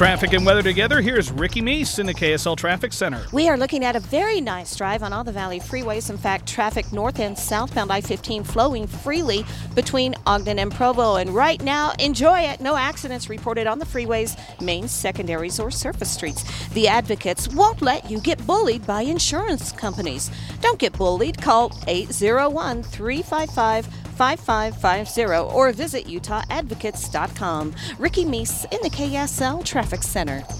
Traffic and weather together. Here's Ricky Meese in the KSL Traffic Center. We are looking at a very nice drive on all the Valley freeways. In fact, traffic north and southbound I-15 flowing freely between Ogden and Provo. And right now, enjoy it. No accidents reported on the freeways, main, secondaries, or surface streets. The advocates won't let you get bullied by insurance companies. Don't get bullied. Call 801-355-5550 or visit UtahAdvocates.com. Ricky Meese in the KSL Traffic Center.